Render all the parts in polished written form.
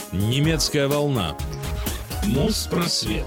Немецкая волна. Моспросвет.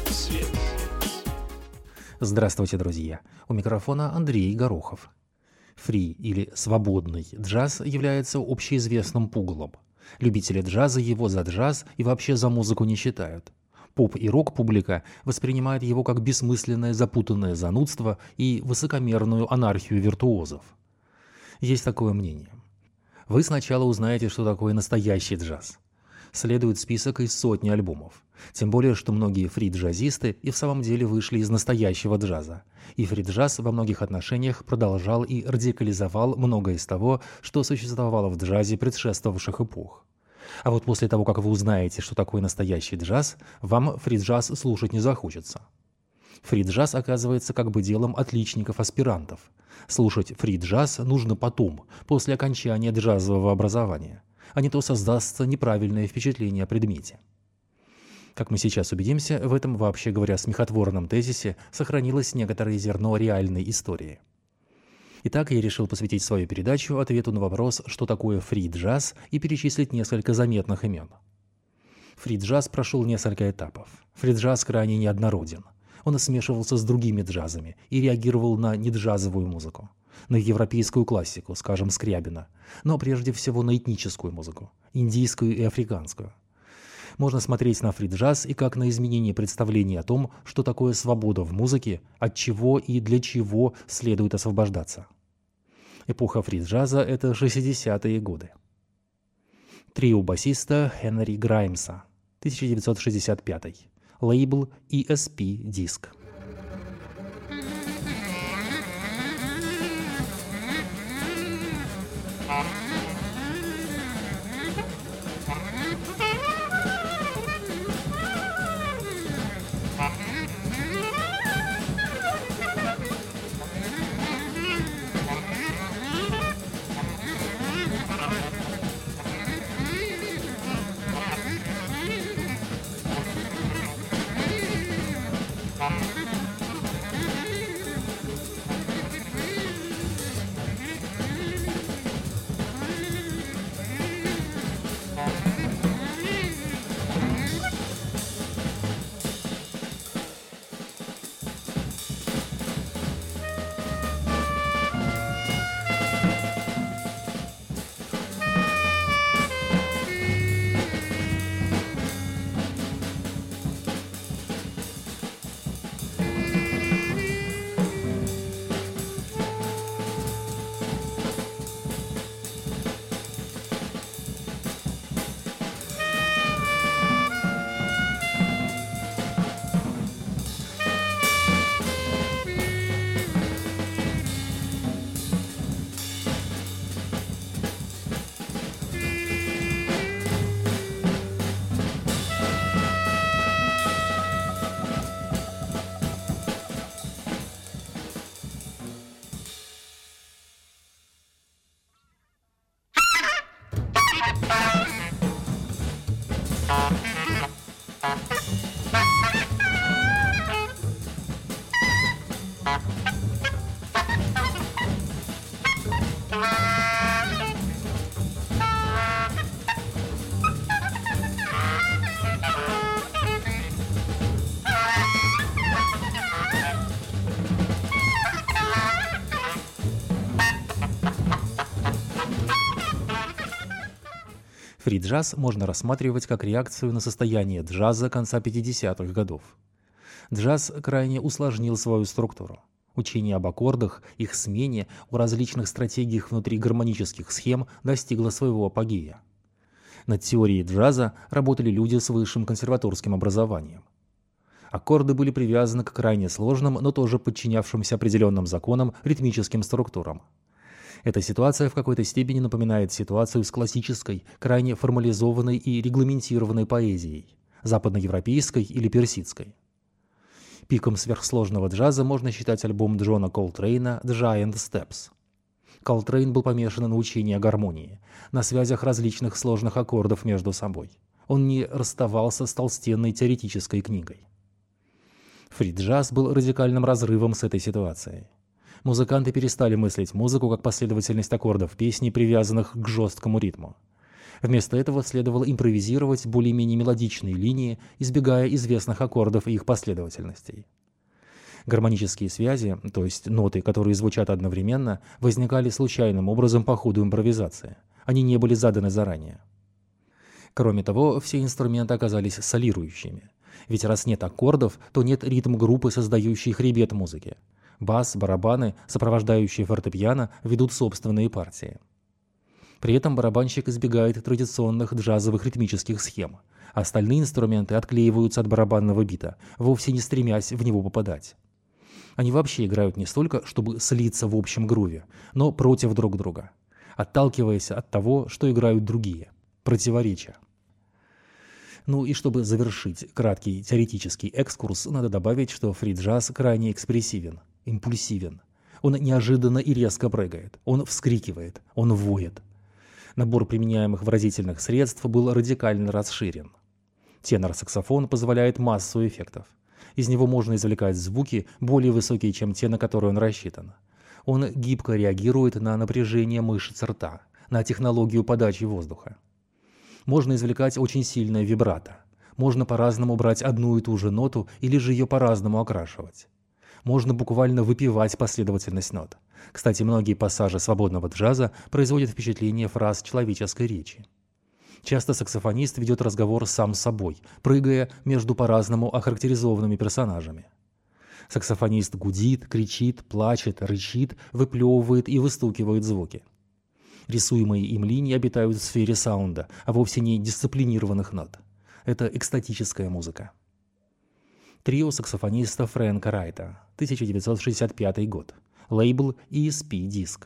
Здравствуйте, друзья! У микрофона Андрей Горохов. Фри или свободный джаз является общеизвестным пугалом. Любители джаза его за джаз и вообще за музыку не считают. Поп- и рок-публика воспринимает его как бессмысленное запутанное занудство и высокомерную анархию виртуозов. Есть такое мнение. Вы сначала узнаете, что такое настоящий джаз. Следует список из сотни альбомов. Тем более, что многие фри-джазисты и в самом деле вышли из настоящего джаза. И фри-джаз во многих отношениях продолжал и радикализовал многое из того, что существовало в джазе предшествовавших эпох. А вот после того, как вы узнаете, что такое настоящий джаз, вам фри-джаз слушать не захочется. Фри-джаз оказывается как бы делом отличников-аспирантов. Слушать фри-джаз нужно потом, после окончания джазового образования, а не то создастся неправильное впечатление о предмете. Как мы сейчас убедимся, в этом, вообще говоря, смехотворном тезисе сохранилось некоторое зерно реальной истории. Итак, я решил посвятить свою передачу ответу на вопрос, что такое фри-джаз, и перечислить несколько заметных имен. Фри-джаз прошел несколько этапов. Фри-джаз крайне неоднороден. Он смешивался с другими джазами и реагировал на неджазовую музыку, на европейскую классику, скажем, Скрябина, но прежде всего на этническую музыку, индийскую и африканскую. Можно смотреть на фри-джаз и как на изменение представления о том, что такое свобода в музыке, от чего и для чего следует освобождаться. Эпоха фри-джаза – это 60-е годы. Трио басиста Хенри Граймса, 1965. Лейбл ESP Disc. Фри-джаз можно рассматривать как реакцию на состояние джаза конца 50-х годов. Джаз крайне усложнил свою структуру. Учение об аккордах, их смене, о различных стратегиях внутри гармонических схем достигло своего апогея. Над теорией джаза работали люди с высшим консерваторским образованием. Аккорды были привязаны к крайне сложным, но тоже подчинявшимся определенным законам ритмическим структурам. Эта ситуация в какой-то степени напоминает ситуацию с классической, крайне формализованной и регламентированной поэзией, западноевропейской или персидской. Пиком сверхсложного джаза можно считать альбом Джона Колтрейна «Giant Steps». Колтрейн был помешан на учении о гармонии, на связях различных сложных аккордов между собой. Он не расставался с толстенной теоретической книгой. Фри-джаз был радикальным разрывом с этой ситуацией. Музыканты перестали мыслить музыку как последовательность аккордов песни, привязанных к жесткому ритму. Вместо этого следовало импровизировать более-менее мелодичные линии, избегая известных аккордов и их последовательностей. Гармонические связи, то есть ноты, которые звучат одновременно, возникали случайным образом по ходу импровизации. Они не были заданы заранее. Кроме того, все инструменты оказались солирующими. Ведь раз нет аккордов, то нет ритм-группы, создающей хребет музыки. Бас, барабаны, сопровождающие фортепиано, ведут собственные партии. При этом барабанщик избегает традиционных джазовых ритмических схем. Остальные инструменты отклеиваются от барабанного бита, вовсе не стремясь в него попадать. Они вообще играют не столько, чтобы слиться в общем груве, но против друг друга, отталкиваясь от того, что играют другие, противоречия. Ну и чтобы завершить краткий теоретический экскурс, надо добавить, что фри-джаз крайне экспрессивен, импульсивен. Он неожиданно и резко прыгает, он вскрикивает, он воет. Набор применяемых выразительных средств был радикально расширен. Тенор-саксофон позволяет массу эффектов. Из него можно извлекать звуки, более высокие, чем те, на которые он рассчитан. Он гибко реагирует на напряжение мышц рта, на технологию подачи воздуха. Можно извлекать очень сильное вибрато. Можно по-разному брать одну и ту же ноту или же ее по-разному окрашивать. Можно буквально выпевать последовательность нот. Кстати, многие пассажи свободного джаза производят впечатление фраз человеческой речи. Часто саксофонист ведет разговор сам с собой, прыгая между по-разному охарактеризованными персонажами. Саксофонист гудит, кричит, плачет, рычит, выплевывает и выстукивает звуки. Рисуемые им линии обитают в сфере саунда, а вовсе не дисциплинированных нот. Это экстатическая музыка. Трио саксофониста Фрэнка Райта, 1965 год. Лейбл ESP Disc.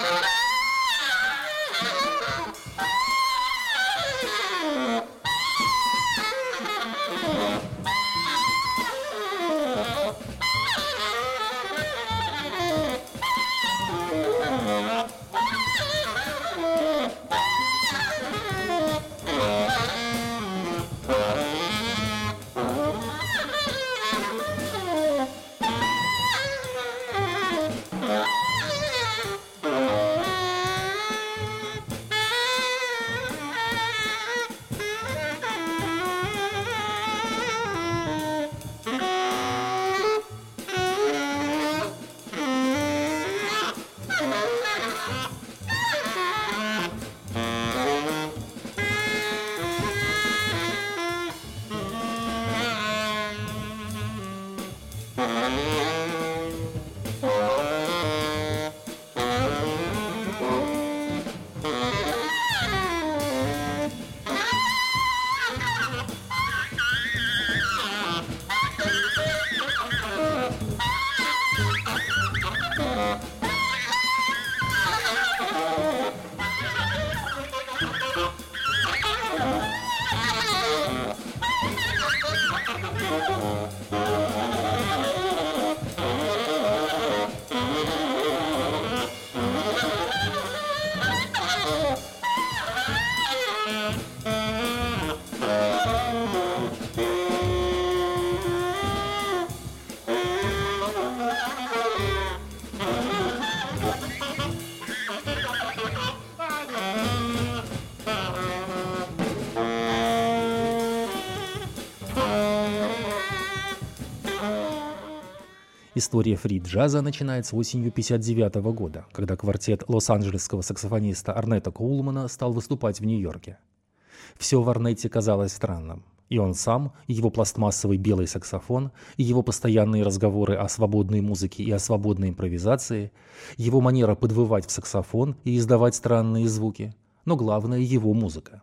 История фри-джаза начинается осенью 1959 года, когда квартет лос-анджелесского саксофониста Орнетта Коулмана стал выступать в Нью-Йорке. Все в Орнетте казалось странным. И он сам, и его пластмассовый белый саксофон, и его постоянные разговоры о свободной музыке и о свободной импровизации, его манера подвывать в саксофон и издавать странные звуки, но главное — его музыка.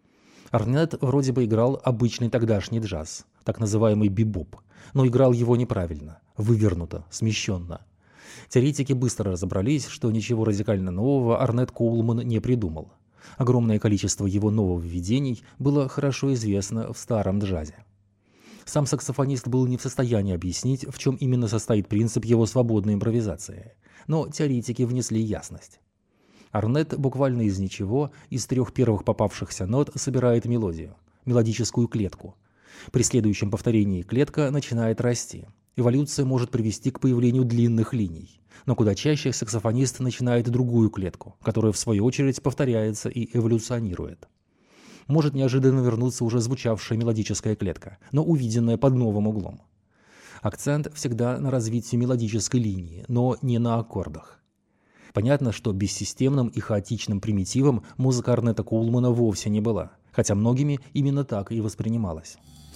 Орнетт вроде бы играл обычный тогдашний джаз, так называемый бибоп, но играл его неправильно, вывернуто, смещенно. Теоретики быстро разобрались, что ничего радикально нового Орнетт Коулман не придумал. Огромное количество его нововведений было хорошо известно в старом джазе. Сам саксофонист был не в состоянии объяснить, в чем именно состоит принцип его свободной импровизации, но теоретики внесли ясность. Орнетт буквально из ничего, из 3 первых попавшихся нот собирает мелодию, мелодическую клетку. При следующем повторении клетка начинает расти. Эволюция может привести к появлению длинных линий, но куда чаще саксофонист начинает другую клетку, которая в свою очередь повторяется и эволюционирует. Может неожиданно вернуться уже звучавшая мелодическая клетка, но увиденная под новым углом. Акцент всегда на развитии мелодической линии, но не на аккордах. Понятно, что бессистемным и хаотичным примитивом музыка Орнета Коулмана вовсе не была, хотя многими именно так и воспринималась.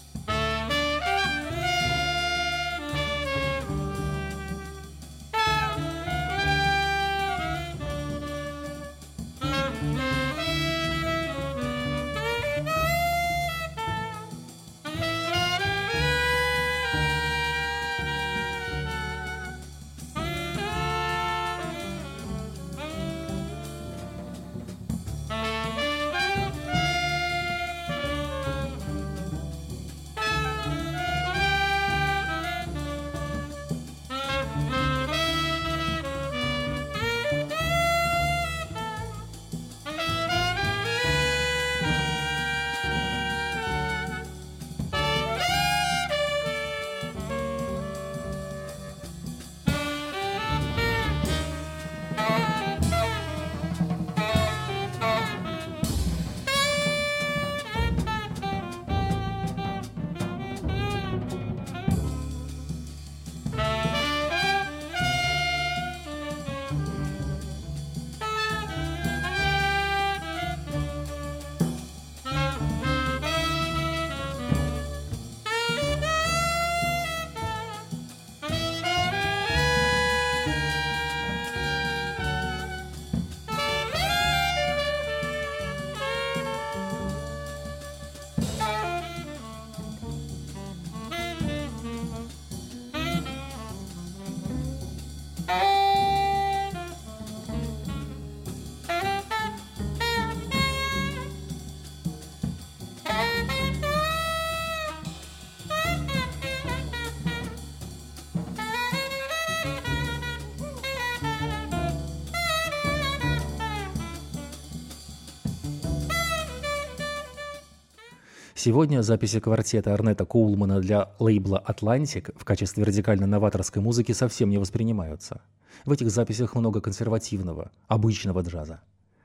Сегодня записи квартета Орнета Коулмана для лейбла «Атлантик» в качестве радикально-новаторской музыки совсем не воспринимаются. В этих записях много консервативного, обычного джаза.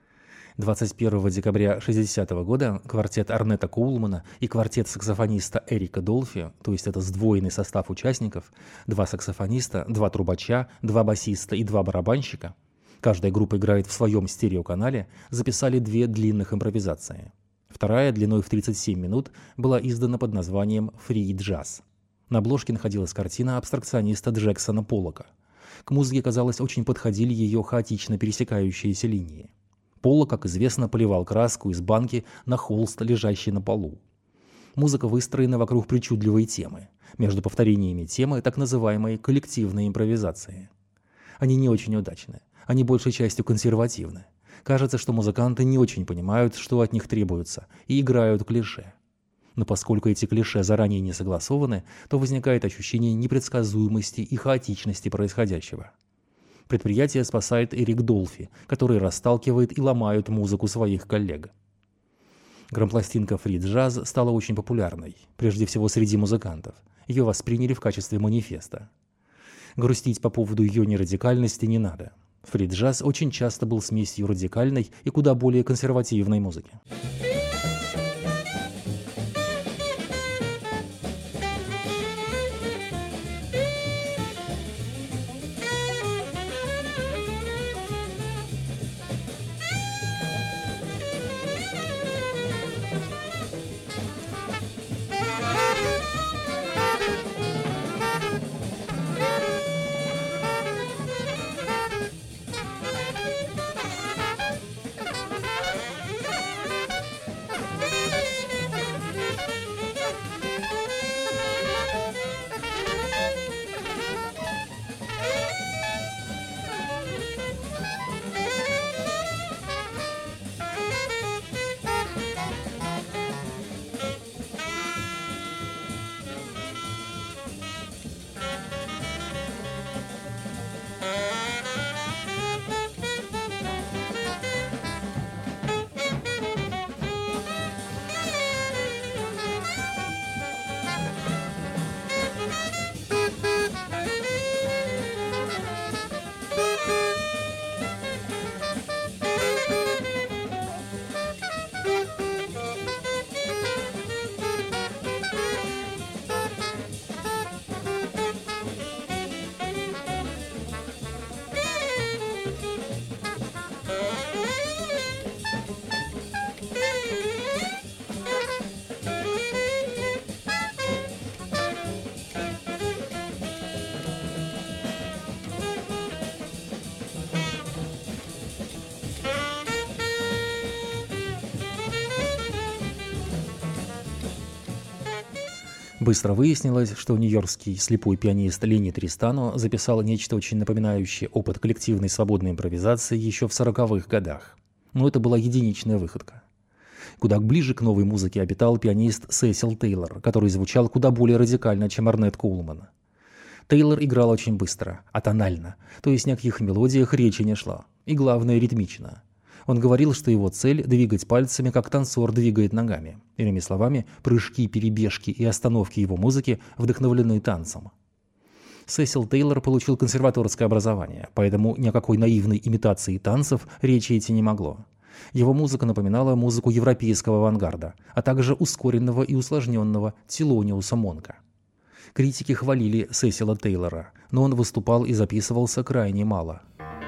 21 декабря 1960 года квартет Орнета Коулмана и квартет саксофониста Эрика Долфи, то есть это сдвоенный состав участников, 2 саксофониста, 2 трубача, 2 басиста и 2 барабанщика, каждая группа играет в своем стереоканале, записали 2 длинных импровизации. Вторая, длиной в 37 минут, была издана под названием «Free Jazz». На обложке находилась картина абстракциониста Джексона Поллока. К музыке, казалось, очень подходили ее хаотично пересекающиеся линии. Поллок, как известно, поливал краску из банки на холст, лежащий на полу. Музыка выстроена вокруг причудливой темы. Между повторениями темы так называемые коллективные импровизации. Они не очень удачны. Они большей частью консервативны. Кажется, что музыканты не очень понимают, что от них требуется, и играют клише. Но поскольку эти клише заранее не согласованы, то возникает ощущение непредсказуемости и хаотичности происходящего. Предприятие спасает Эрик Долфи, который расталкивает и ломает музыку своих коллег. Грампластинка Free Jazz стала очень популярной, прежде всего среди музыкантов. Ее восприняли в качестве манифеста. Грустить по поводу ее нерадикальности не надо. Free Jazz очень часто был смесью радикальной и куда более консервативной музыки. Быстро выяснилось, что нью-йоркский слепой пианист Ленни Тристано записал нечто очень напоминающее опыт коллективной свободной импровизации еще в 40-х годах. Но это была единичная выходка. Куда ближе к новой музыке обитал пианист Сесил Тейлор, который звучал куда более радикально, чем Орнет Коулман. Тейлор играл очень быстро, атонально, то есть ни о каких мелодиях речи не шло, и главное ритмично. Он говорил, что его цель – двигать пальцами, как танцор двигает ногами. Иными словами, прыжки, перебежки и остановки его музыки вдохновлены танцем. Сесил Тейлор получил консерваторское образование, поэтому ни о какой наивной имитации танцев речи идти не могло. Его музыка напоминала музыку европейского авангарда, а также ускоренного и усложненного Телониуса Монка. Критики хвалили Сесила Тейлора, но он выступал и записывался крайне мало.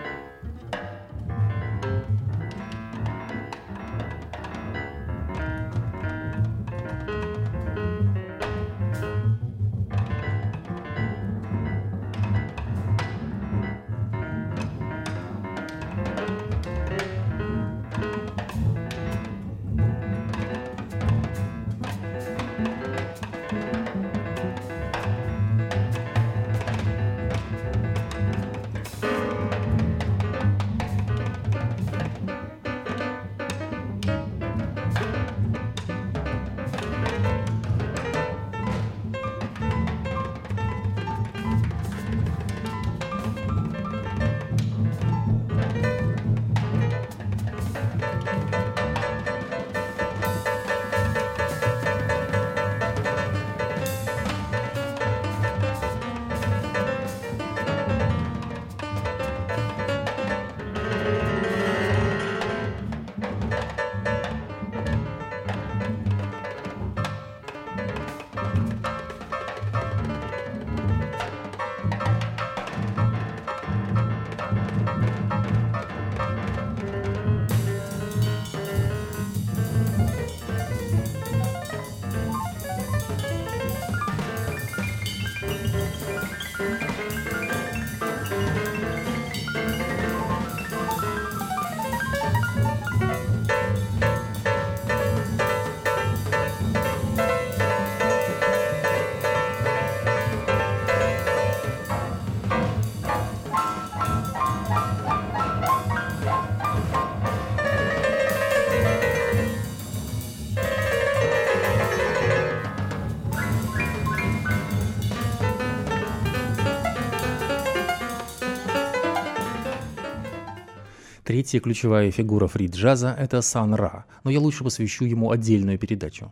Третья ключевая фигура фри-джаза – это Сан Ра, но я лучше посвящу ему отдельную передачу.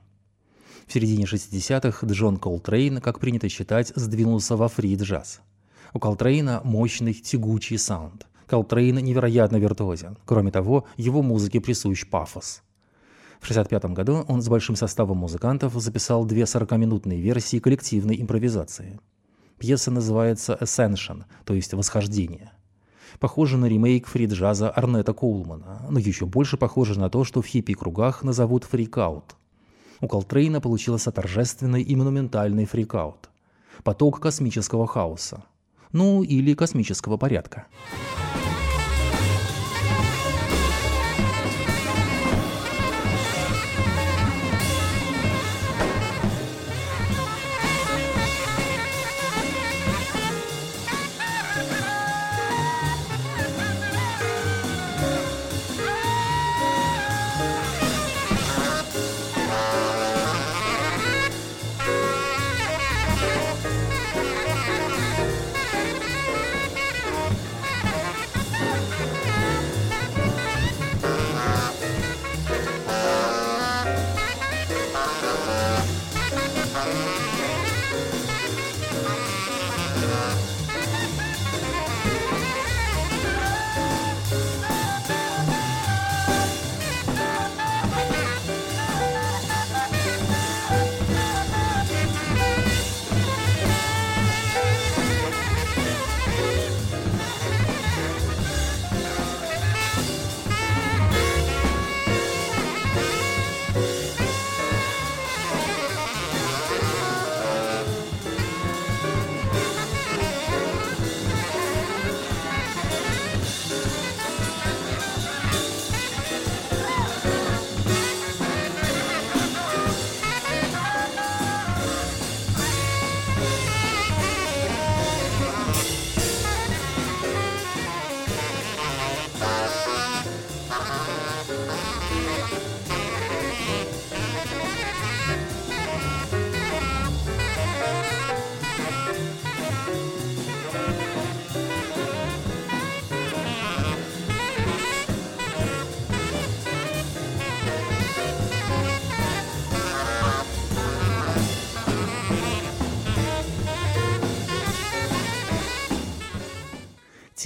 В середине 60-х Джон Колтрейн, как принято считать, сдвинулся во фри-джаз. У Колтрейна мощный тягучий саунд. Колтрейн невероятно виртуозен. Кроме того, его музыке присущ пафос. В 1965 году он с большим составом музыкантов записал 2 40-минутные версии коллективной импровизации. Пьеса называется «Ascension», то есть «Восхождение». Похоже на ремейк фри-джаза Орнета Коулмана, но еще больше похоже на то, что в хиппи-кругах назовут фрикаут. У Колтрейна получился торжественный и монументальный фрикаут. Поток космического хаоса. Ну, или космического порядка.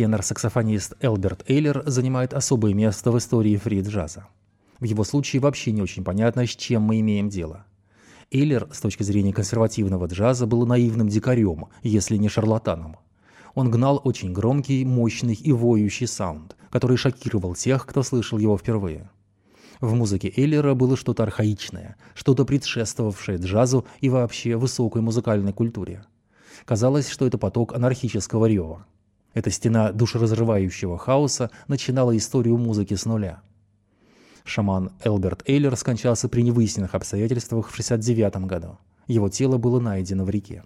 Тенор-саксофонист Элберт Эйлер занимает особое место в истории фри-джаза. В его случае вообще не очень понятно, с чем мы имеем дело. Эйлер, с точки зрения консервативного джаза, был наивным дикарем, если не шарлатаном. Он гнал очень громкий, мощный и воющий саунд, который шокировал тех, кто слышал его впервые. В музыке Эйлера было что-то архаичное, что-то предшествовавшее джазу и вообще высокой музыкальной культуре. Казалось, что это поток анархического рева. Эта стена душеразрывающего хаоса начинала историю музыки с нуля. Шаман Элберт Эйлер скончался при невыясненных обстоятельствах в 1969 году. Его тело было найдено в реке.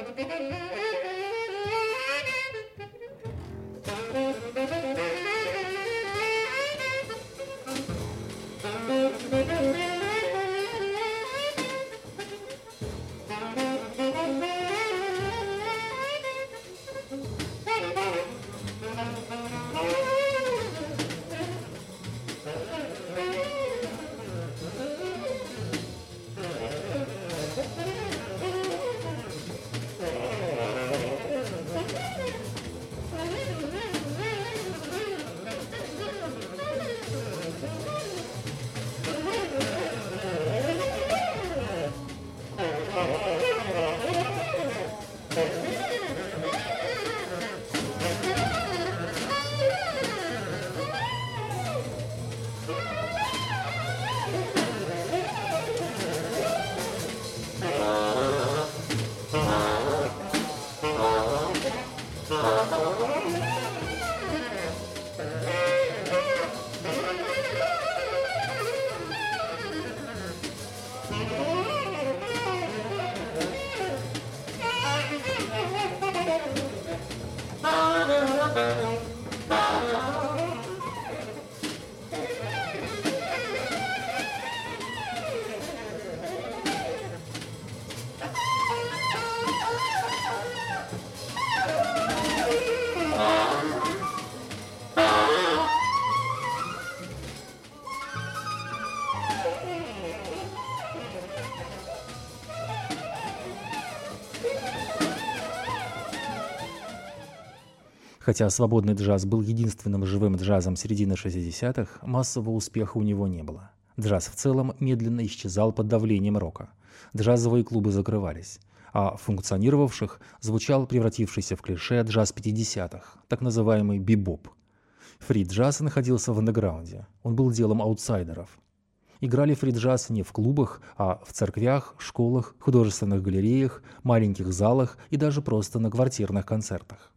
Хотя свободный джаз был единственным живым джазом середины 60-х, массового успеха у него не было. Джаз в целом медленно исчезал под давлением рока. Джазовые клубы закрывались, а в функционировавших звучал превратившийся в клише джаз 50-х, так называемый бибоп. Фри-джаз находился в андеграунде, он был делом аутсайдеров. Играли фри-джаз не в клубах, а в церквях, школах, художественных галереях, маленьких залах и даже просто на квартирных концертах.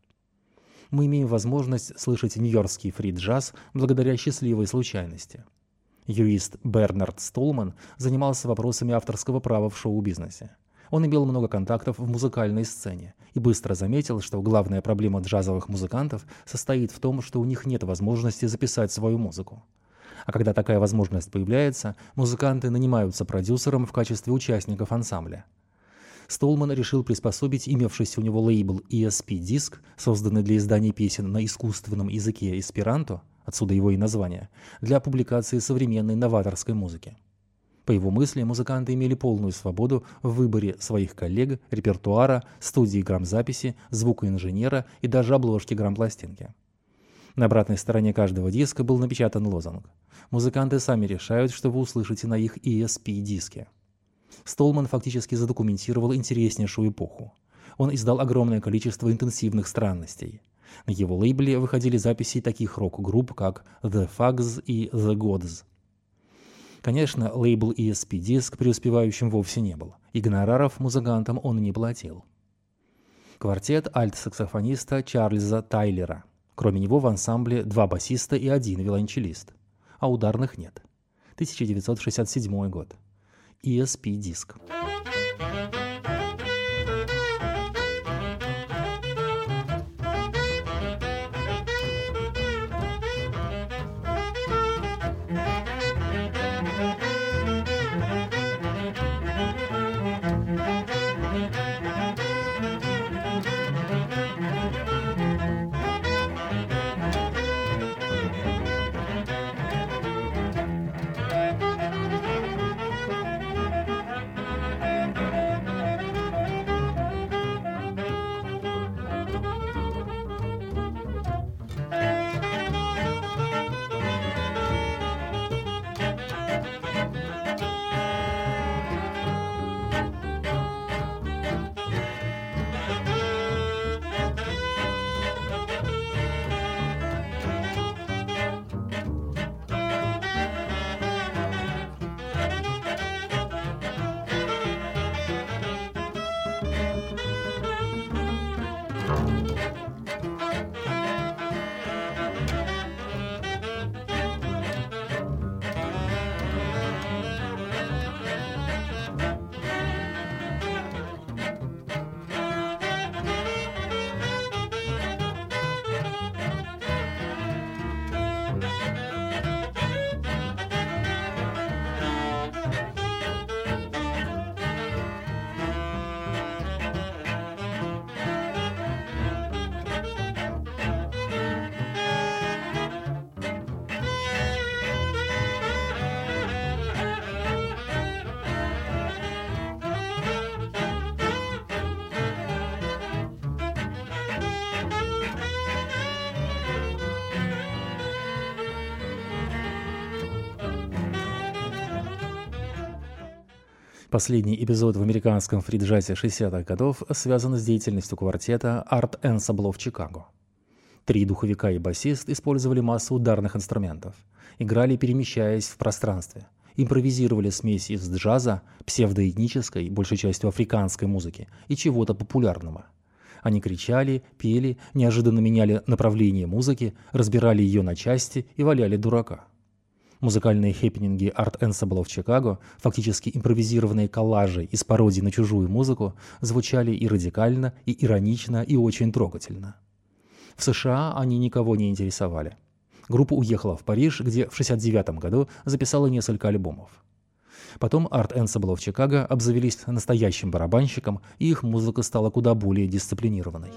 Мы имеем возможность слышать нью-йоркский фри-джаз благодаря счастливой случайности. Юрист Бернард Столман занимался вопросами авторского права в шоу-бизнесе. Он имел много контактов в музыкальной сцене и быстро заметил, что главная проблема джазовых музыкантов состоит в том, что у них нет возможности записать свою музыку. А когда такая возможность появляется, музыканты нанимаются продюсером в качестве участников ансамбля. Столман решил приспособить имевшийся у него лейбл ESP-диск, созданный для издания песен на искусственном языке эсперанто, отсюда его и название, для публикации современной новаторской музыки. По его мысли, музыканты имели полную свободу в выборе своих коллег, репертуара, студии грамзаписи, звукоинженера и даже обложки грампластинки. На обратной стороне каждого диска был напечатан лозунг: «Музыканты сами решают, что вы услышите на их ESP-диске». Столман фактически задокументировал интереснейшую эпоху. Он издал огромное количество интенсивных странностей. На его лейбле выходили записи таких рок-групп, как The Fugs и The Gods. Конечно, лейбл ESP-диск преуспевающим вовсе не был, и гонораров музыкантам он не платил. Квартет альт-саксофониста Чарльза Тайлера. Кроме него в ансамбле 2 басиста и 1 виолончелист, а ударных нет. 1967 год. ESP-диск. Последний эпизод в американском фри-джазе 60-х годов связан с деятельностью квартета Art Ensemble of Chicago. 3 духовика и басист использовали массу ударных инструментов, играли, перемещаясь в пространстве, импровизировали смесь из джаза, псевдоэтнической, большей частью африканской музыки и чего-то популярного. Они кричали, пели, неожиданно меняли направление музыки, разбирали ее на части и валяли дурака. Музыкальные хэппининги Art Ensemble of Chicago, фактически импровизированные коллажи из пародий на чужую музыку, звучали и радикально, и иронично, и очень трогательно. В США они никого не интересовали. Группа уехала в Париж, где в 1969 году записала несколько альбомов. Потом Art Ensemble of Chicago обзавелись настоящим барабанщиком, и их музыка стала куда более дисциплинированной.